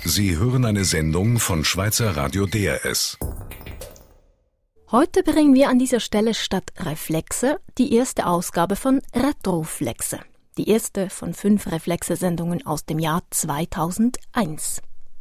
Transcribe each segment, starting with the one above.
Sie hören eine Sendung von Schweizer Radio DRS. Heute bringen wir an dieser Stelle statt Reflexe die erste Ausgabe von Retroflexe. Die erste von 5 Reflexe-Sendungen aus dem Jahr 2001.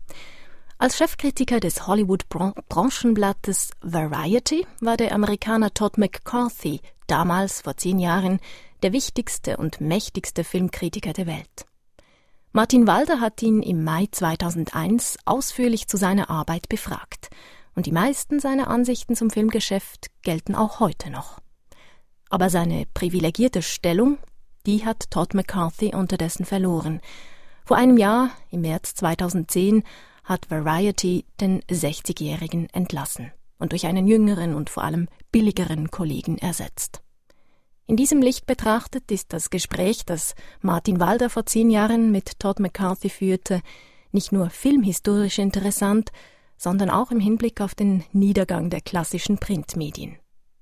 Als Chefkritiker des Hollywood-Branchenblattes Variety war der Amerikaner Todd McCarthy damals vor 10 Jahren der wichtigste und mächtigste Filmkritiker der Welt. Martin Walder hat ihn im Mai 2001 ausführlich zu seiner Arbeit befragt. Und die meisten seiner Ansichten zum Filmgeschäft gelten auch heute noch. Aber seine privilegierte Stellung, die hat Todd McCarthy unterdessen verloren. Vor einem Jahr, im März 2010, hat Variety den 60-Jährigen entlassen und durch einen jüngeren und vor allem billigeren Kollegen ersetzt. In diesem Licht betrachtet ist das Gespräch, das Martin Walder vor 10 Jahren mit Todd McCarthy führte, nicht nur filmhistorisch interessant, sondern auch im Hinblick auf den Niedergang der klassischen Printmedien.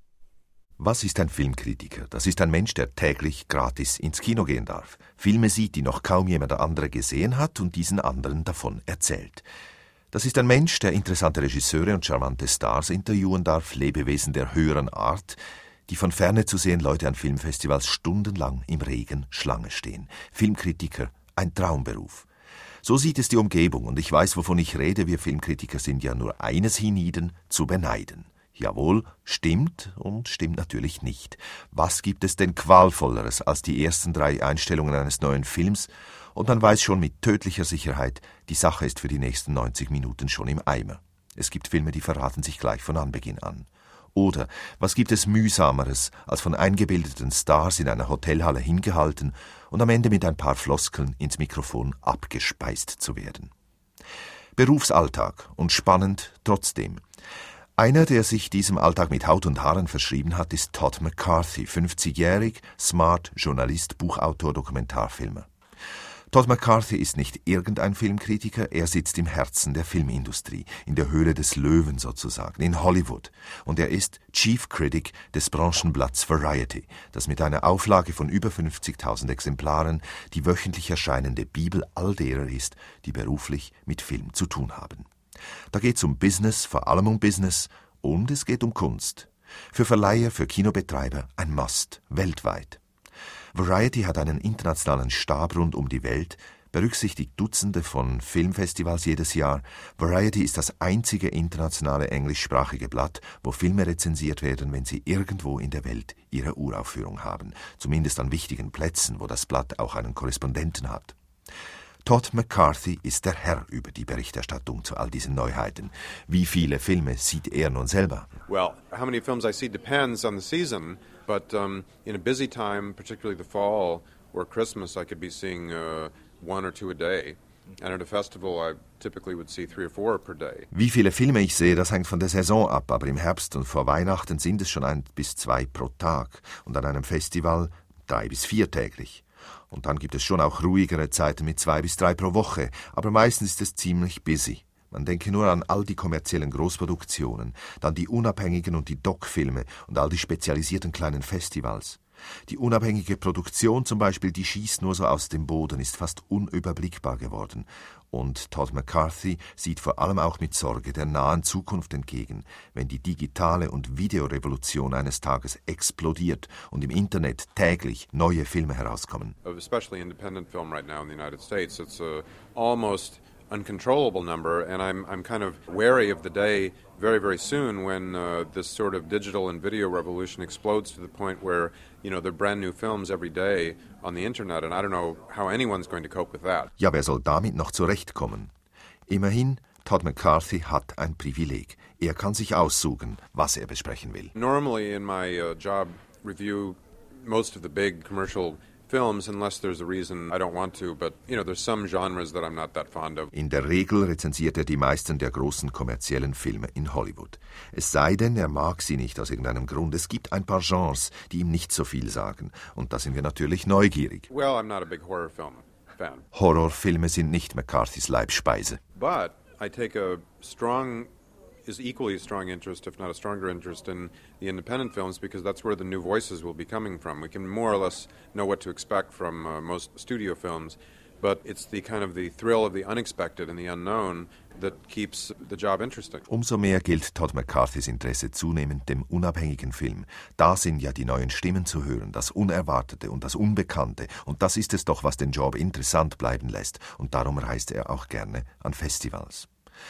Was ist ein Filmkritiker? Das ist ein Mensch, der täglich gratis ins Kino gehen darf, Filme sieht, die noch kaum jemand andere gesehen hat und diesen anderen davon erzählt. Das ist ein Mensch, der interessante Regisseure und charmante Stars interviewen darf, Lebewesen der höheren Art, die von Ferne zu sehen Leute an Filmfestivals stundenlang im Regen Schlange stehen. Filmkritiker, ein Traumberuf. So sieht es die Umgebung, und ich weiß, wovon ich rede. Wir Filmkritiker sind ja nur eines hienieden, zu beneiden. Jawohl, stimmt und stimmt natürlich nicht. Was gibt es denn qualvolleres als die ersten 3 Einstellungen eines neuen Films? Und man weiß schon mit tödlicher Sicherheit, die Sache ist für die nächsten 90 Minuten schon im Eimer. Es gibt Filme, die verraten sich gleich von Anbeginn an. Oder was gibt es mühsameres, als von eingebildeten Stars in einer Hotelhalle hingehalten und am Ende mit ein paar Floskeln ins Mikrofon abgespeist zu werden? Berufsalltag und spannend trotzdem. Einer, der sich diesem Alltag mit Haut und Haaren verschrieben hat, ist Todd McCarthy, 50-jährig, smart, Journalist, Buchautor, Dokumentarfilmer. Todd McCarthy ist nicht irgendein Filmkritiker, er sitzt im Herzen der Filmindustrie, in der Höhle des Löwen sozusagen, in Hollywood. Und er ist Chief Critic des Branchenblatts Variety, das mit einer Auflage von über 50.000 Exemplaren die wöchentlich erscheinende Bibel all derer ist, die beruflich mit Film zu tun haben. Da geht's um Business, vor allem um Business, und es geht um Kunst. Für Verleiher, für Kinobetreiber ein Must, weltweit. Variety hat einen internationalen Stab rund um die Welt, berücksichtigt Dutzende von Filmfestivals jedes Jahr. Variety ist das einzige internationale englischsprachige Blatt, wo Filme rezensiert werden, wenn sie irgendwo in der Welt ihre Uraufführung haben. Zumindest an wichtigen Plätzen, wo das Blatt auch einen Korrespondenten hat. Todd McCarthy ist der Herr über die Berichterstattung zu all diesen Neuheiten. Wie viele Filme sieht er nun selber? Well, how many films I see depends on the season, but in a busy time, particularly the fall or Christmas, I could be seeing 1 or 2 a day. And at a festival, I typically would see 3 or 4 per day. Wie viele Filme ich sehe, das hängt von der Saison ab, aber im Herbst und vor Weihnachten sind es schon 1 bis 2 pro Tag und an einem Festival 3 bis 4 täglich. Und dann gibt es schon auch ruhigere Zeiten mit 2 bis 3 pro Woche, aber meistens ist es ziemlich busy. Man denke nur an all die kommerziellen Großproduktionen, dann die unabhängigen und die Doc-Filme und all die spezialisierten kleinen Festivals. Die unabhängige Produktion zum Beispiel, die schießt nur so aus dem Boden, ist fast unüberblickbar geworden. Und Todd McCarthy sieht vor allem auch mit Sorge der nahen Zukunft entgegen, wenn die digitale und Videorevolution eines Tages explodiert und im Internet täglich neue Filme herauskommen. Especially independent film right now in the United States, it's almost uncontrollable number, and I'm kind of wary of the day very, very soon when this sort of digital and video revolution explodes to the point where, you know, there are brand new films every day on the Internet, and I don't know how anyone's going to cope with that. Ja, wer soll damit noch zurechtkommen? Immerhin, Todd McCarthy hat ein Privileg. Er kann sich aussuchen, was er besprechen will. Normally in my job review most of the big commercial films, unless there's a reason I don't want to, but you know, there's some genres that I'm not that fond of. In der Regel rezensiert er die meisten der großen kommerziellen Filme in Hollywood. Es sei denn, er mag sie nicht aus irgendeinem Grund. Es gibt ein paar Genres, die ihm nicht so viel sagen. Und da sind wir natürlich neugierig. Well, I'm not a big horror film fan. Horrorfilme sind nicht McCarthys Leibspeise. But I take a equally strong interest, if not a stronger interest, in the independent films because that's where the new voices will be coming from. We can more or less know what to expect from most studio films, but it's the kind of the thrill of the unexpected and the unknown that keeps the job interesting. Umso mehr gilt Todd McCarthys Interesse zunehmend dem unabhängigen Film. Da sind ja die neuen Stimmen zu hören, das Unerwartete und das Unbekannte. Und das ist es doch, was den Job interessant bleiben lässt. Und darum reist er auch gerne an Festivals.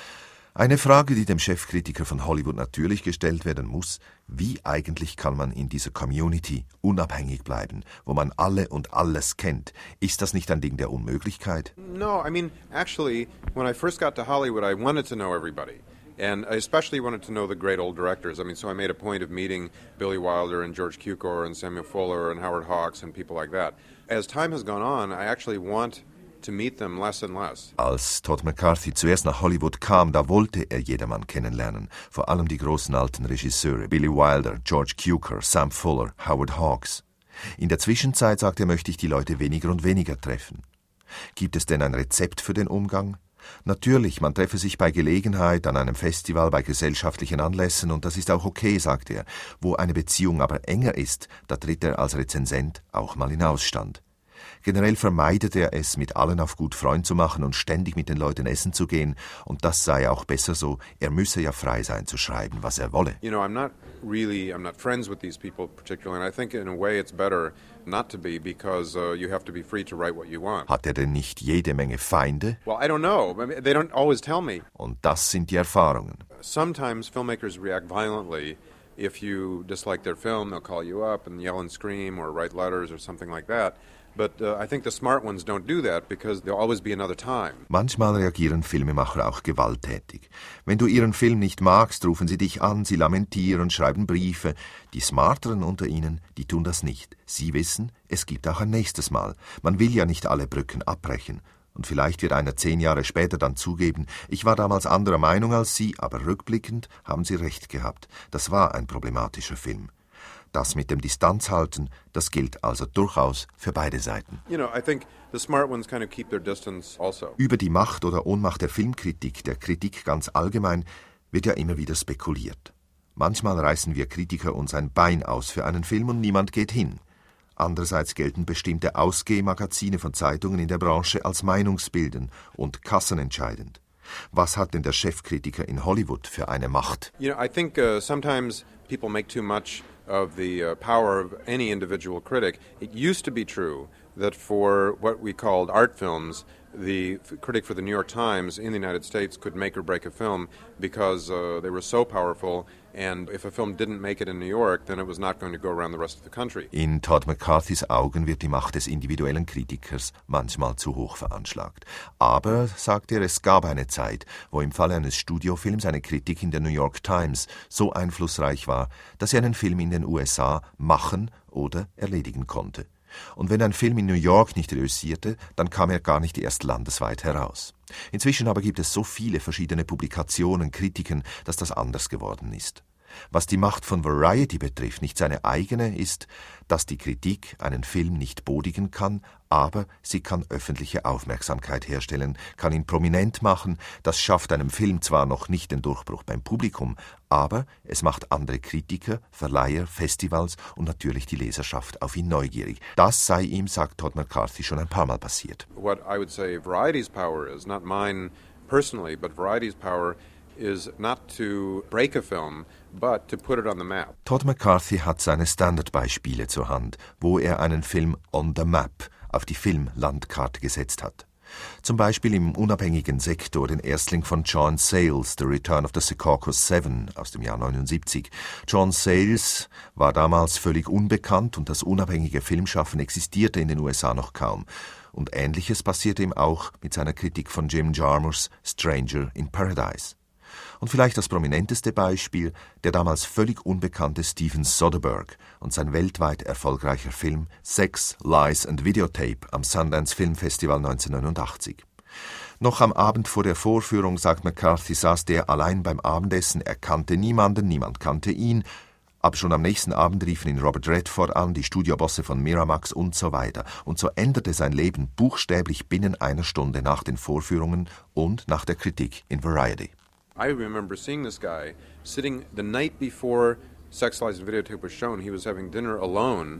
Eine Frage, die dem Chefkritiker von Hollywood natürlich gestellt werden muss: Wie eigentlich kann man in dieser Community unabhängig bleiben, wo man alle und alles kennt? Ist das nicht ein Ding der Unmöglichkeit? No, I mean, actually, when I first got to Hollywood, I wanted to know everybody. And I especially wanted to know the great old directors. I mean, so I made a point of meeting Billy Wilder and George Cukor and Samuel Fuller and Howard Hawks and people like that. As time has gone on, I actually want to meet them less and less. Als Todd McCarthy zuerst nach Hollywood kam, da wollte er jedermann kennenlernen. Vor allem die großen alten Regisseure, Billy Wilder, George Cukor, Sam Fuller, Howard Hawks. In der Zwischenzeit, sagt er, möchte ich die Leute weniger und weniger treffen. Gibt es denn ein Rezept für den Umgang? Natürlich, man treffe sich bei Gelegenheit, an einem Festival, bei gesellschaftlichen Anlässen, und das ist auch okay, sagt er. Wo eine Beziehung aber enger ist, da tritt er als Rezensent auch mal in Ausstand. Generell vermeidet er es, mit allen auf gut Freund zu machen und ständig mit den Leuten essen zu gehen. Und das sei auch besser so. Er müsse ja frei sein zu schreiben, was er wolle. You know, I'm not friends with these people particularly, and I think in a way it's better not to be, because you have to be free to write what you want. Hat er denn nicht jede Menge Feinde? Well, I don't know. I mean, they don't always tell me. Und das sind die Erfahrungen. Sometimes filmmakers react violently. If you dislike their film, they'll call you up and yell and scream or write letters or something like that. But I think the smart ones don't do that, because there'll always be another time. Manchmal reagieren Filmemacher auch gewalttätig. Wenn du ihren Film nicht magst, rufen sie dich an, sie lamentieren, schreiben Briefe. Die Smarteren unter ihnen, die tun das nicht. Sie wissen, es gibt auch ein nächstes Mal. Man will ja nicht alle Brücken abbrechen. Und vielleicht wird einer 10 Jahre später dann zugeben, ich war damals anderer Meinung als Sie, aber rückblickend haben Sie recht gehabt. Das war ein problematischer Film. Das mit dem Distanzhalten, das gilt also durchaus für beide Seiten. You know, I think the smart ones kind of keep their distance also. Über die Macht oder Ohnmacht der Filmkritik, der Kritik ganz allgemein, wird ja immer wieder spekuliert. Manchmal reißen wir Kritiker uns ein Bein aus für einen Film und niemand geht hin. Andererseits gelten bestimmte Ausgehmagazine von Zeitungen in der Branche als meinungsbildend und kassenentscheidend. Was hat denn der Chefkritiker in Hollywood für eine Macht? You know, I think sometimes people make too much of the power of any individual critic. It used to be true that for what we called art films, the critic for the New York Times in the United States could make or break a film because they were so powerful, and if a film didn't make it in New York, then it was not going to go around the rest of the country. In Todd McCarthys Augen wird die Macht des individuellen Kritikers manchmal zu hoch veranschlagt. Aber, sagt er, es gab eine Zeit, wo im Falle eines Studiofilms eine Kritik in der New York Times so einflussreich war, dass sie einen Film in den USA machen oder erledigen konnte. Und wenn ein Film in New York nicht reüssierte, dann kam er gar nicht erst landesweit heraus. Inzwischen aber gibt es so viele verschiedene Publikationen, Kritiken, dass das anders geworden ist. Was die Macht von Variety betrifft, nicht seine eigene, ist, dass die Kritik einen Film nicht bodigen kann, aber sie kann öffentliche Aufmerksamkeit herstellen, kann ihn prominent machen. Das schafft einem Film zwar noch nicht den Durchbruch beim Publikum, aber es macht andere Kritiker, Verleiher, Festivals und natürlich die Leserschaft auf ihn neugierig. Das sei ihm, sagt Todd McCarthy, schon ein paar Mal passiert. What I would say Variety's power is, not mine personally, but Variety's power is not to break a film, but to put it on the map. Todd McCarthy hat seine Standardbeispiele zur Hand, wo er einen Film on the map, auf die Filmlandkarte gesetzt hat. Zum Beispiel im unabhängigen Sektor den Erstling von John Sayles, The Return of the Secaucus 7 aus dem Jahr 79. John Sayles war damals völlig unbekannt und das unabhängige Filmschaffen existierte in den USA noch kaum. Und Ähnliches passierte ihm auch mit seiner Kritik von Jim Jarmusch's Stranger in Paradise. Und vielleicht das prominenteste Beispiel, der damals völlig unbekannte Steven Soderbergh und sein weltweit erfolgreicher Film Sex, Lies and Videotape am Sundance Film Festival 1989. Noch am Abend vor der Vorführung, sagt McCarthy, saß der allein beim Abendessen, er kannte niemanden, niemand kannte ihn, aber schon am nächsten Abend riefen ihn Robert Redford an, die Studiobosse von Miramax und so weiter. Und so änderte sein Leben buchstäblich binnen einer Stunde nach den Vorführungen und nach der Kritik in Variety. I remember seeing this guy sitting the night before Sex, Lies and Videotape was shown. He was having dinner alone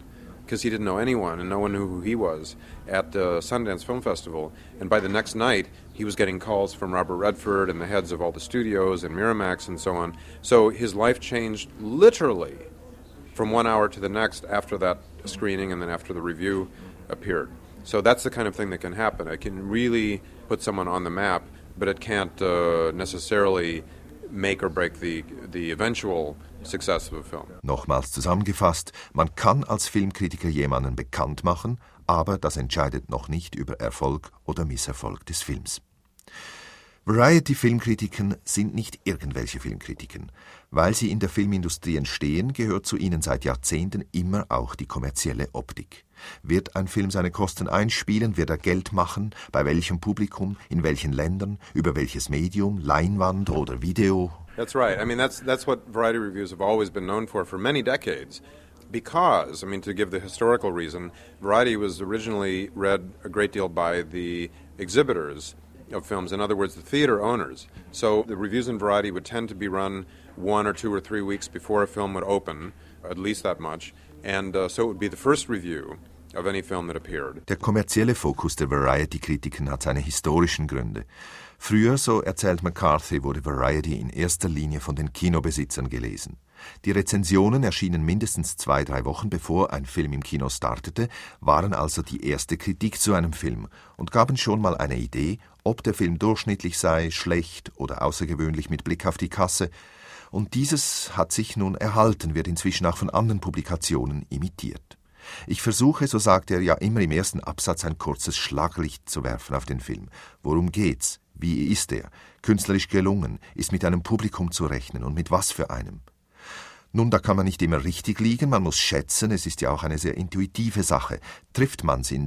because he didn't know anyone and no one knew who he was at the Sundance Film Festival. And by the next night, he was getting calls from Robert Redford and the heads of all the studios and Miramax and so on. So his life changed literally from 1 hour to the next after that screening and then after the review appeared. So that's the kind of thing that can happen. It can really put someone on the map, but it can't necessarily make or break the eventual success of a film. Nochmals zusammengefasst, man kann als Filmkritiker jemanden bekannt machen, aber das entscheidet noch nicht über Erfolg oder Misserfolg des Films. Variety-Filmkritiken sind nicht irgendwelche Filmkritiken. Weil sie in der Filmindustrie entstehen, gehört zu ihnen seit Jahrzehnten immer auch die kommerzielle Optik. Wird ein Film seine Kosten einspielen, wird er Geld machen, bei welchem Publikum, in welchen Ländern, über welches Medium, Leinwand oder Video? That's right. I mean, that's what variety reviews have always been known for many decades. Because, I mean, to give the historical reason, Variety was originally read a great deal by the exhibitors of films, in other words, the theater owners. So the reviews in Variety would tend to be run 1 or 2 or 3 weeks before a film would open, at least that much, and so it would be the first review of any film that appeared. Der kommerzielle Fokus der Variety-Kritiken hat seine historischen Gründe. Früher, so erzählt McCarthy, wurde Variety in erster Linie von den Kinobesitzern gelesen. Die Rezensionen erschienen mindestens 2-3 Wochen bevor ein Film im Kino startete, waren also die erste Kritik zu einem Film und gaben schon mal eine Idee, ob der Film durchschnittlich sei, schlecht oder außergewöhnlich mit Blick auf die Kasse. Und dieses hat sich nun erhalten, wird inzwischen auch von anderen Publikationen imitiert. Ich versuche, so sagt er ja immer im ersten Absatz, ein kurzes Schlaglicht zu werfen auf den Film. Worum geht's? Wie ist er? Künstlerisch gelungen? Ist mit einem Publikum zu rechnen und mit was für einem? Nun, da kann man nicht immer richtig liegen, man muss schätzen, es ist ja auch eine sehr intuitive Sache. Trifft man es in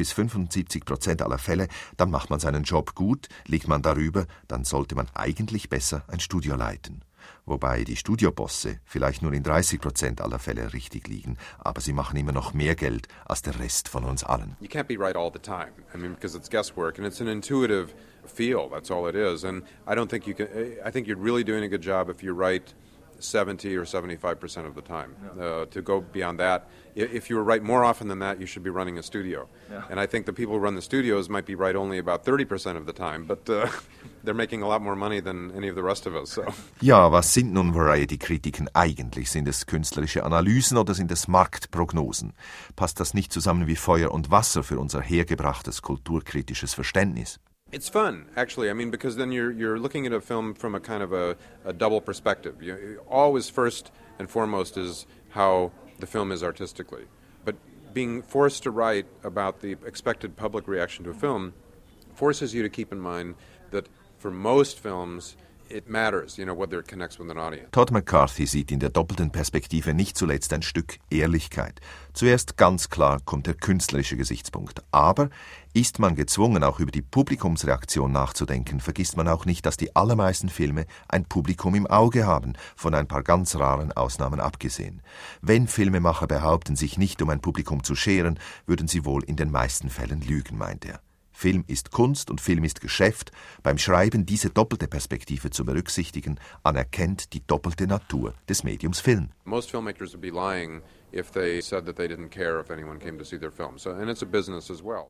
70-75% aller Fälle, dann macht man seinen Job gut, liegt man darüber, dann sollte man eigentlich besser ein Studio leiten. Wobei die Studiobosse vielleicht nur in 30% aller Fälle richtig liegen, aber sie machen immer noch mehr Geld als der Rest von uns allen. You can't be right all the time. I mean, because it's guesswork and it's an intuitive feel, that's all it is. And I don't think you can, I think you're really doing a good job if you write 70 or 75% of the time. To go beyond that, if you were right more often than that, you should be running a studio. Yeah. And I think the people who run the studios might be right only about 30% of the time, but they're making a lot more money than any of the rest of us. So. Ja, was sind nun Variety-Kritiken eigentlich? Sind es künstlerische Analysen oder sind es Marktprognosen? Passt das nicht zusammen wie Feuer und Wasser für unser hergebrachtes kulturkritisches Verständnis? It's fun, actually. I mean, because then you're looking at a film from a kind of a double perspective. Always first and foremost is how the film is artistically. But being forced to write about the expected public reaction to a film forces you to keep in mind that for most films it matters, whether it connects with an audience. Todd McCarthy sieht in der doppelten Perspektive nicht zuletzt ein Stück Ehrlichkeit. Zuerst ganz klar kommt der künstlerische Gesichtspunkt. Aber ist man gezwungen, auch über die Publikumsreaktion nachzudenken, vergisst man auch nicht, dass die allermeisten Filme ein Publikum im Auge haben, von ein paar ganz raren Ausnahmen abgesehen. Wenn Filmemacher behaupten, sich nicht um ein Publikum zu scheren, würden sie wohl in den meisten Fällen lügen, meint er. Film ist Kunst und Film ist Geschäft. Beim Schreiben diese doppelte Perspektive zu berücksichtigen, anerkennt die doppelte Natur des Mediums Film. Most filmmakers would be lying if they said that they didn't care if anyone came to see their film. So, and it's a business as well.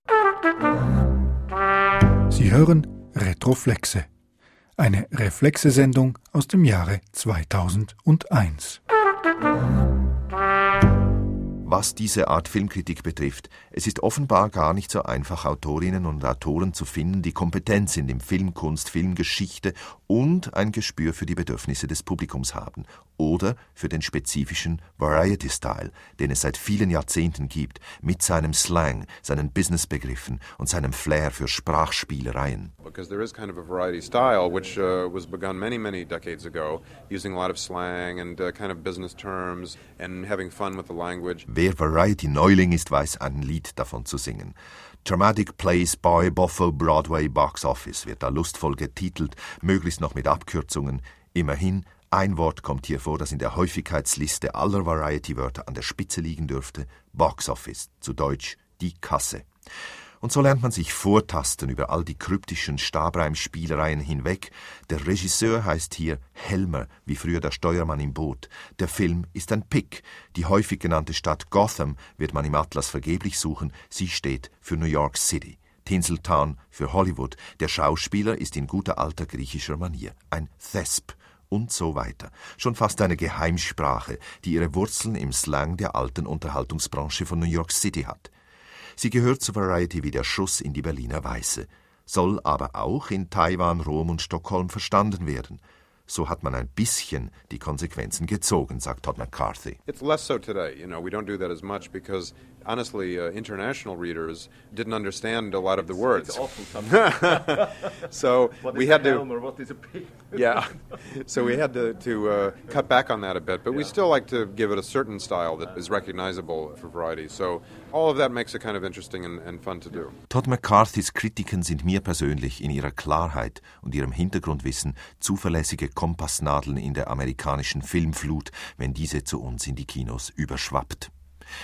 Sie hören Retroflexe, eine Reflexe-Sendung aus dem Jahre 2001. Was diese Art Filmkritik betrifft, es ist offenbar gar nicht so einfach, Autorinnen und Autoren zu finden, die kompetent sind in Filmkunst, Filmgeschichte und ein Gespür für die Bedürfnisse des Publikums haben oder für den spezifischen Variety-Style, den es seit vielen Jahrzehnten gibt, mit seinem Slang, seinen Businessbegriffen und seinem Flair für Sprachspielereien. Because there is kind of a variety style which was begun many, many decades ago, using a lot of slang and kind of business terms and having fun with the language. Wer Variety-Neuling ist, weiß ein Lied davon zu singen. Dramatic Plays Boy Boffo Broadway Box Office wird da lustvoll getitelt, möglichst noch mit Abkürzungen. Immerhin, ein Wort kommt hier vor, das in der Häufigkeitsliste aller Variety-Wörter an der Spitze liegen dürfte: Box Office, zu Deutsch die Kasse. Und so lernt man sich vortasten über all die kryptischen Stabreimspielereien hinweg. Der Regisseur heißt hier Helmer, wie früher der Steuermann im Boot. Der Film ist ein Pick. Die häufig genannte Stadt Gotham wird man im Atlas vergeblich suchen. Sie steht für New York City. Tinseltown für Hollywood. Der Schauspieler ist in guter alter griechischer Manier ein Thesp. Und so weiter. Schon fast eine Geheimsprache, die ihre Wurzeln im Slang der alten Unterhaltungsbranche von New York City hat. Sie gehört zur Variety wie der Schuss in die Berliner Weiße, soll aber auch in Taiwan, Rom und Stockholm verstanden werden. So hat man ein bisschen die Konsequenzen gezogen, sagt Todd McCarthy. It's less so today. We don't do that as much because, honestly, international readers didn't understand a lot of the words. It's awful sometimes. So what we is had a to, helm or what is a pig? yeah. So we had to cut back on that a bit, but we still like to give it a certain style that is recognizable for Variety. So all of that makes it kind of interesting and fun to do. Todd McCarthys Kritiken sind mir persönlich in ihrer Klarheit und ihrem Hintergrundwissen zuverlässige Kompassnadeln in der amerikanischen Filmflut, wenn diese zu uns in die Kinos überschwappt.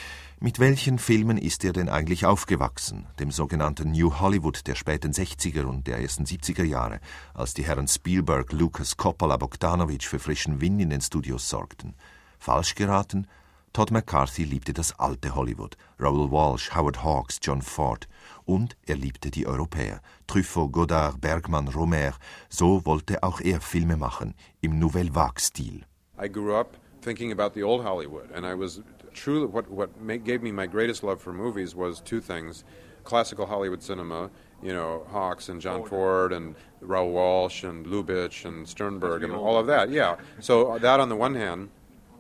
Mit welchen Filmen ist er denn eigentlich aufgewachsen? Dem sogenannten New Hollywood der späten 60er und der ersten 70er Jahre, als die Herren Spielberg, Lucas, Coppola, Bogdanovich für frischen Wind in den Studios sorgten. Falsch geraten? Todd McCarthy liebte das alte Hollywood, Raoul Walsh, Howard Hawks, John Ford. Und er liebte die Europäer, Truffaut, Godard, Bergman, Romer. So wollte auch er Filme machen, im Nouvelle Vague-Stil. I grew up thinking about the old Hollywood, and I was truly, what gave me my greatest love for movies was two things: classical Hollywood cinema, Hawks and John Ford and Raoul Walsh and Lubitsch and Sternberg and all of that, yeah. So that on the one hand,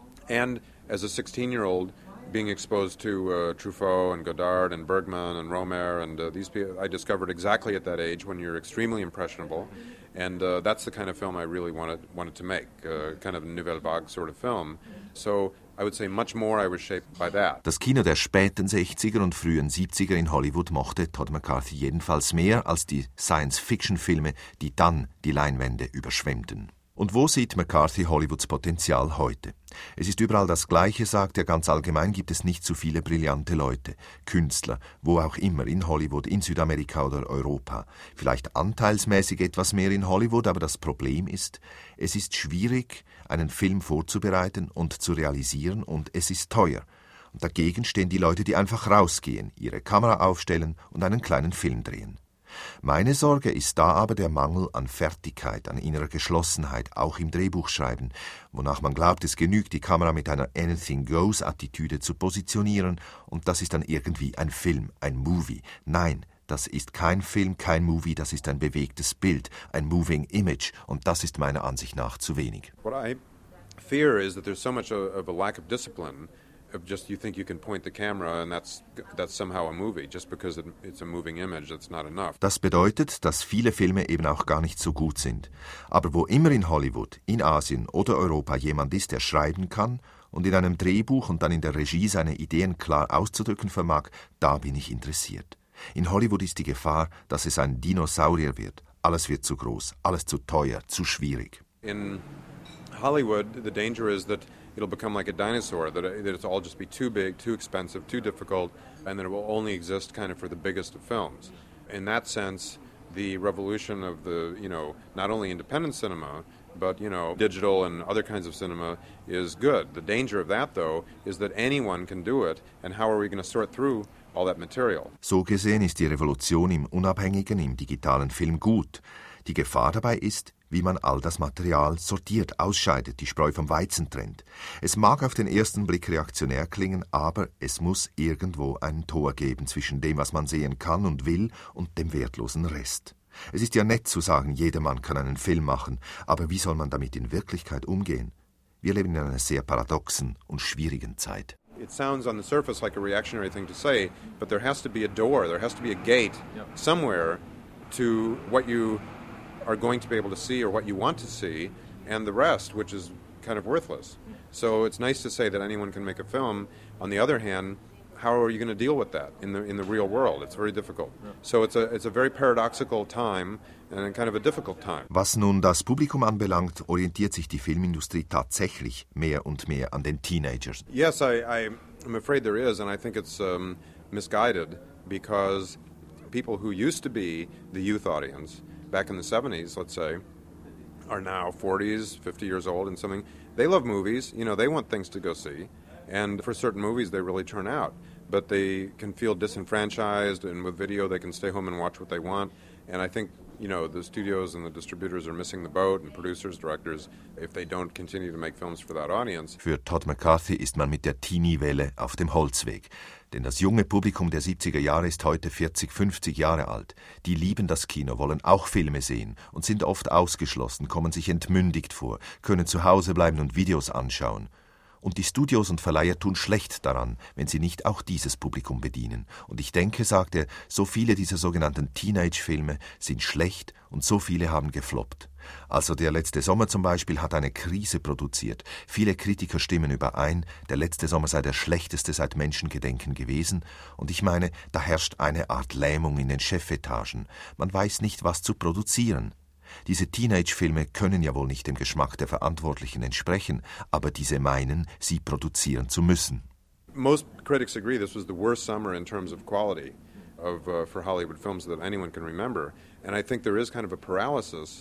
and as a 16-year-old, being exposed to Truffaut and Godard and Bergman and Romer and these people, I discovered exactly at that age when you're extremely impressionable, and that's the kind of film I really wanted to make, kind of a Nouvelle Vague sort of film. So I would say much more I was shaped by that. Das Kino der späten 60er und frühen 70er in Hollywood mochte Todd McCarthy jedenfalls mehr als die Science-Fiction-Filme, die dann die Leinwände überschwemmten. Und wo sieht McCarthy Hollywoods Potenzial heute? Es ist überall das Gleiche, sagt er, ganz allgemein gibt es nicht so viele brillante Leute, Künstler, wo auch immer, in Hollywood, in Südamerika oder Europa. Vielleicht anteilsmäßig etwas mehr in Hollywood, aber das Problem ist, es ist schwierig, einen Film vorzubereiten und zu realisieren und es ist teuer. Und dagegen stehen die Leute, die einfach rausgehen, ihre Kamera aufstellen und einen kleinen Film drehen. Meine Sorge ist da aber der Mangel an Fertigkeit, an innerer Geschlossenheit, auch im Drehbuchschreiben, wonach man glaubt, es genügt, die Kamera mit einer Anything-Goes-Attitüde zu positionieren und das ist dann irgendwie ein Film, ein Movie. Nein, das ist kein Film, kein Movie, das ist ein bewegtes Bild, ein moving image und das ist meiner Ansicht nach zu wenig. What I fear is that there's so much of a lack of discipline. Just you think you can point the camera and that's somehow a movie. Just because it's a moving image, that's not enough. Das bedeutet, dass viele Filme eben auch gar nicht so gut sind. Aber wo immer in Hollywood, in Asien oder Europa jemand ist, der schreiben kann und in einem Drehbuch und dann in der Regie seine Ideen klar auszudrücken vermag, da bin ich interessiert. In Hollywood ist die Gefahr, dass es ein Dinosaurier wird. Alles wird zu groß, alles zu teuer, zu schwierig. In Hollywood, the danger is that it'll become like a dinosaur, that it'll all just be too big, too expensive, too difficult, and that it will only exist kind of for the biggest of films. In that sense, the revolution of the, not only independent cinema, but, digital and other kinds of cinema is good. The danger of that, though, is that anyone can do it, and how are we going to sort through all that material? So gesehen ist die Revolution im unabhängigen, im digitalen Film gut. Die Gefahr dabei ist, wie man all das Material sortiert, ausscheidet, die Spreu vom Weizen trennt. Es mag auf den ersten Blick reaktionär klingen, aber es muss irgendwo ein Tor geben zwischen dem, was man sehen kann und will, und dem wertlosen Rest. Es ist ja nett zu sagen, jedermann kann einen Film machen, aber wie soll man damit in Wirklichkeit umgehen? Wir leben in einer sehr paradoxen und schwierigen Zeit. It sounds on the surface like a reactionary thing to say, but there has to be a door, there has to be a gate somewhere to what you are going to be able to see or what you want to see, and the rest, which is kind of worthless. So it's nice to say that anyone can make a film. On the other hand, how are you going to deal with that in the real world? It's very difficult. So it's a very paradoxical time and kind of a difficult time. Was nun das Publikum anbelangt, orientiert sich die Filmindustrie tatsächlich mehr und mehr an den Teenagers. Yes, I'm afraid there is, and I think it's misguided because people who used to be the youth audience back in the 70s, let's say, are now 40s, 50 years old and something. They love movies, they want things to go see. And for certain movies, they really turn out. But they can feel disenfranchised, and with video, they can stay home and watch what they want. And I think, the studios and the distributors are missing the boat, and producers, directors, if they don't continue to make films for that audience. Für Todd McCarthy ist man mit der Teenie-Welle auf dem Holzweg. Denn das junge Publikum der 70er Jahre ist heute 40, 50 Jahre alt. Die lieben das Kino, wollen auch Filme sehen und sind oft ausgeschlossen, kommen sich entmündigt vor, können zu Hause bleiben und Videos anschauen. Und die Studios und Verleiher tun schlecht daran, wenn sie nicht auch dieses Publikum bedienen. Und ich denke, sagt er, so viele dieser sogenannten Teenage-Filme sind schlecht und so viele haben gefloppt. Also der letzte Sommer zum Beispiel hat eine Krise produziert. Viele Kritiker stimmen überein, der letzte Sommer sei der schlechteste seit Menschengedenken gewesen. Und ich meine, da herrscht eine Art Lähmung in den Chefetagen. Man weiß nicht, was zu produzieren. Diese Teenage-Filme können ja wohl nicht dem Geschmack der Verantwortlichen entsprechen, aber diese meinen, sie produzieren zu müssen. Most critics agree this was the worst summer in terms of quality for Hollywood films that anyone can remember. And I think there is kind of a paralysis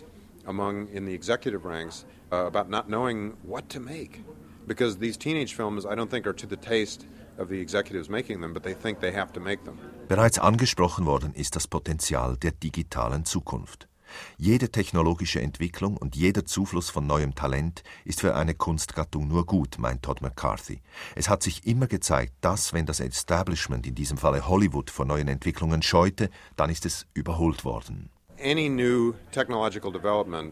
in the executive ranks about not knowing what to make. Because these teenage films, I don't think, are to the taste of the executives making them, but they think they have to make them. Bereits angesprochen worden ist das Potenzial der digitalen Zukunft. Jede technologische Entwicklung und jeder Zufluss von neuem Talent ist für eine Kunstgattung nur gut, meint Todd McCarthy. Es hat sich immer gezeigt, dass, wenn das Establishment, in diesem Falle Hollywood, vor neuen Entwicklungen scheute, dann ist es überholt worden. Any new technological development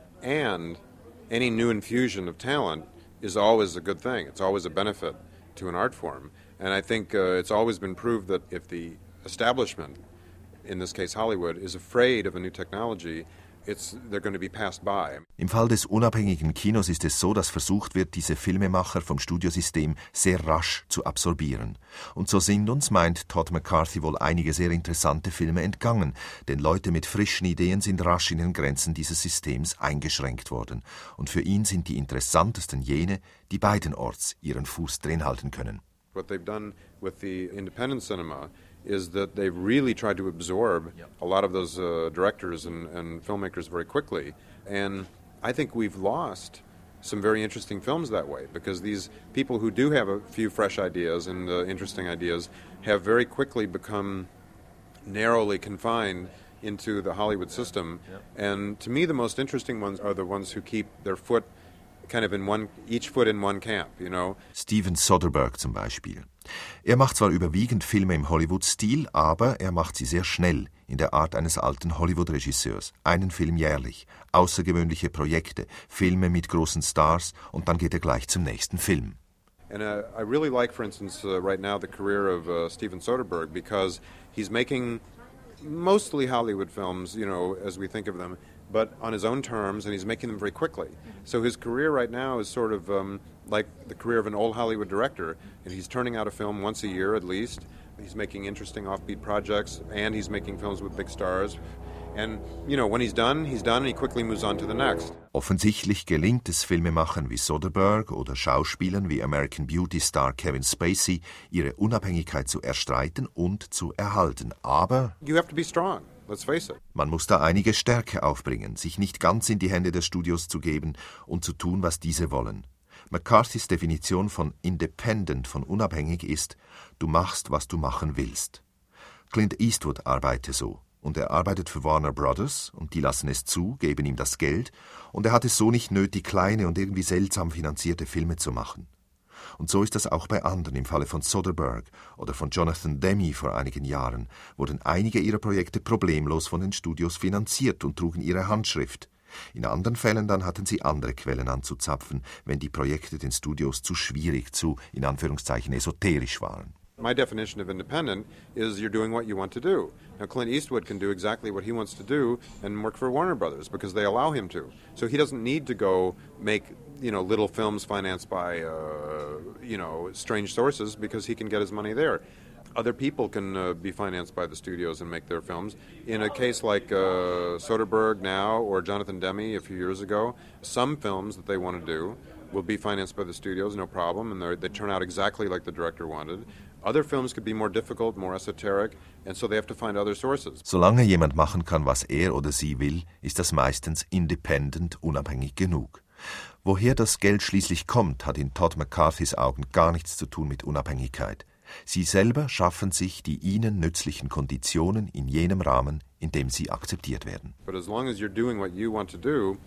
and any new infusion of talent is always a good thing. It's always a benefit to an art form. And I think it's always been proved that if the establishment, in this case Hollywood, is afraid of a new technology, they're going to be passed by. Im Fall des unabhängigen Kinos ist es so, dass versucht wird, diese Filmemacher vom Studiosystem sehr rasch zu absorbieren. Und so sind uns, meint Todd McCarthy, wohl einige sehr interessante Filme entgangen, denn Leute mit frischen Ideen sind rasch in den Grenzen dieses Systems eingeschränkt worden. Und für ihn sind die interessantesten jene, die beidenorts ihren Fuß drin halten können. What they've done with the independent cinema is that they've really tried to absorb a lot of those directors and filmmakers very quickly. And I think we've lost some very interesting films that way, because these people who do have a few fresh ideas and interesting ideas have very quickly become narrowly confined into the Hollywood system. And to me, the most interesting ones are the ones who keep their foot kind of each foot in one camp, you know. Steven Soderbergh zum Beispiel. Er macht zwar überwiegend Filme im Hollywood-Stil, aber er macht sie sehr schnell, in der Art eines alten Hollywood-Regisseurs. Einen Film jährlich, außergewöhnliche Projekte, Filme mit großen Stars und dann geht er gleich zum nächsten Film. And I really like, for instance, right now the career of Steven Soderbergh, because he's making mostly Hollywood films, you know, as we think of them, but on his own terms, and he's making them very quickly. So his career right now is sort of like the career of an old Hollywood director, and he's turning out a film once a year at least. He's making interesting offbeat projects, and he's making films with big stars. And, you know, when he's done, and he quickly moves on to the next. Offensichtlich gelingt es Filmemachern wie Soderbergh oder Schauspielern wie American Beauty-Star Kevin Spacey, ihre Unabhängigkeit zu erstreiten und zu erhalten. Aber you have to be strong. Let's face it. Man muss da einige Stärke aufbringen, sich nicht ganz in die Hände der Studios zu geben und zu tun, was diese wollen. McCarthys Definition von independent, von unabhängig ist, du machst, was du machen willst. Clint Eastwood arbeite so. Und er arbeitet für Warner Brothers und die lassen es zu, geben ihm das Geld und er hat es so nicht nötig, kleine und irgendwie seltsam finanzierte Filme zu machen. Und so ist das auch bei anderen. Im Falle von Soderbergh oder von Jonathan Demme vor einigen Jahren wurden einige ihrer Projekte problemlos von den Studios finanziert und trugen ihre Handschrift. In anderen Fällen dann hatten sie andere Quellen anzuzapfen, wenn die Projekte den Studios zu schwierig, zu, in Anführungszeichen, esoterisch waren. My definition of independent is you're doing what you want to do. Now, Clint Eastwood can do exactly what he wants to do and work for Warner Brothers because they allow him to. So he doesn't need to go make, you know, little films financed by, you know, strange sources because he can get his money there. Other people can be financed by the studios and make their films. In a case like Soderbergh now or Jonathan Demme a few years ago, some films that they want to do will be financed by the studios, no problem, and they turn out exactly like the director wanted. Other films could be more difficult, more esoteric, and so they have to find other sources. Solange jemand machen kann, was er oder sie will, ist das meistens independent, unabhängig genug. Woher das Geld schließlich kommt, hat in Todd McCarthys Augen gar nichts zu tun mit Unabhängigkeit. Sie selber schaffen sich die ihnen nützlichen Konditionen in jenem Rahmen, in dem sie akzeptiert werden. But as long as you're doing what you want to do,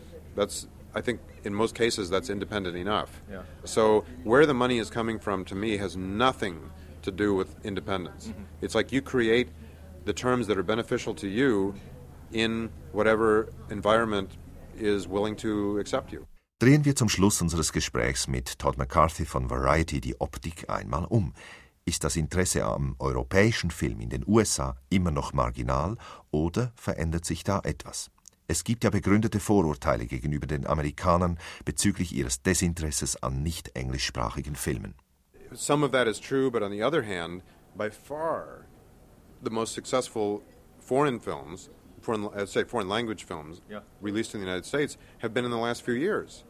I think in most cases that's independent enough. Yeah. So where the money is coming from, to me, has nothing to do with independence. Mm-hmm. It's like you create the terms that are beneficial to you in whatever environment is willing to accept you. Drehen wir zum Schluss unseres Gesprächs mit Todd McCarthy von Variety die Optik einmal um. Ist das Interesse am europäischen Film in den USA immer noch marginal oder verändert sich da etwas? Es gibt ja begründete Vorurteile gegenüber den Amerikanern bezüglich ihres Desinteresses an nicht englischsprachigen Filmen. Some of that is true, but on the other hand, by far the most successful foreign films, foreign language films, released in the United States have been in the last few years.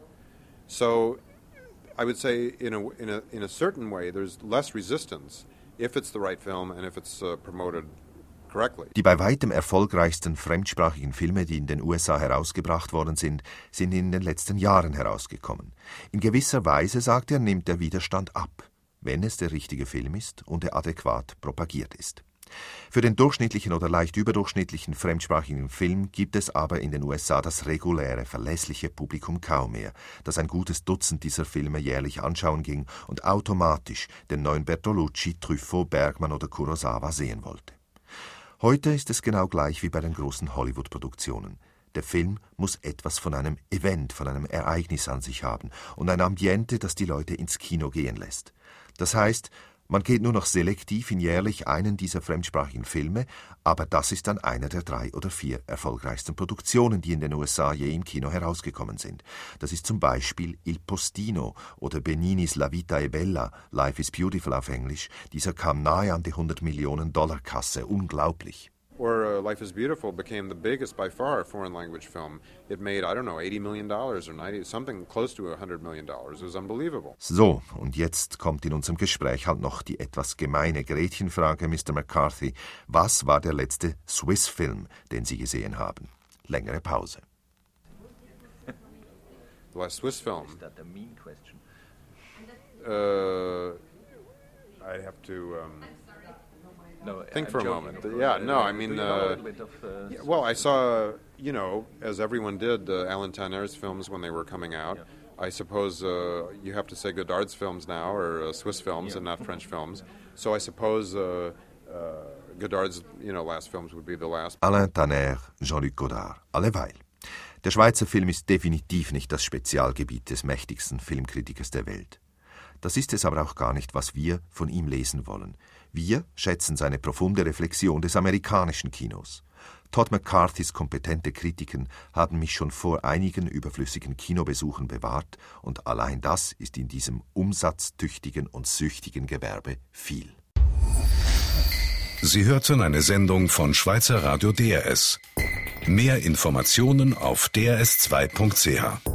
So I would say in a certain way there's less resistance if it's the right film and if it's promoted correctly. Die bei weitem erfolgreichsten fremdsprachigen Filme, die in den USA herausgebracht worden sind in den letzten Jahren herausgekommen. In gewisser Weise, sagt er, nimmt der Widerstand ab, wenn es der richtige Film ist und er adäquat propagiert ist. Für den durchschnittlichen oder leicht überdurchschnittlichen fremdsprachigen Film gibt es aber in den USA das reguläre, verlässliche Publikum kaum mehr, das ein gutes Dutzend dieser Filme jährlich anschauen ging und automatisch den neuen Bertolucci, Truffaut, Bergman oder Kurosawa sehen wollte. Heute ist es genau gleich wie bei den großen Hollywood-Produktionen. Der Film muss etwas von einem Event, von einem Ereignis an sich haben und ein Ambiente, das die Leute ins Kino gehen lässt. Das heißt, man geht nur noch selektiv in jährlich einen dieser fremdsprachigen Filme, aber das ist dann einer der 3 oder 4 erfolgreichsten Produktionen, die in den USA je im Kino herausgekommen sind. Das ist zum Beispiel Il Postino oder Beninis La Vita è Bella, Life is Beautiful auf Englisch. Dieser kam nahe an die $100-Millionen-Kasse. Unglaublich. Or Life is Beautiful became the biggest by far foreign language film. It made, I don't know, $80 million or 90, something close to $100 million. It was unbelievable. So, und jetzt kommt in unserem Gespräch halt noch die etwas gemeine Gretchenfrage, Mr. McCarthy. Was war der letzte Swiss-Film, den Sie gesehen haben? Längere Pause. The last Swiss film? Is that a mean question? I'd have to... No, think for a moment. I saw, as everyone did, Alan Tanner's films when they were coming out. Yeah. I suppose you have to say Godard's films now, or Swiss films and not French films. So I suppose Godard's, last films would be the last. Alain Tanner, Jean-Luc Godard, alleweil. Der Schweizer Film ist definitiv nicht das Spezialgebiet des mächtigsten Filmkritikers der Welt. Das ist es aber auch gar nicht, was wir von ihm lesen wollen. Wir schätzen seine profunde Reflexion des amerikanischen Kinos. Todd McCarthys kompetente Kritiken haben mich schon vor einigen überflüssigen Kinobesuchen bewahrt und allein das ist in diesem umsatztüchtigen und süchtigen Gewerbe viel. Sie hörten eine Sendung von Schweizer Radio DRS. Mehr Informationen auf drs2.ch.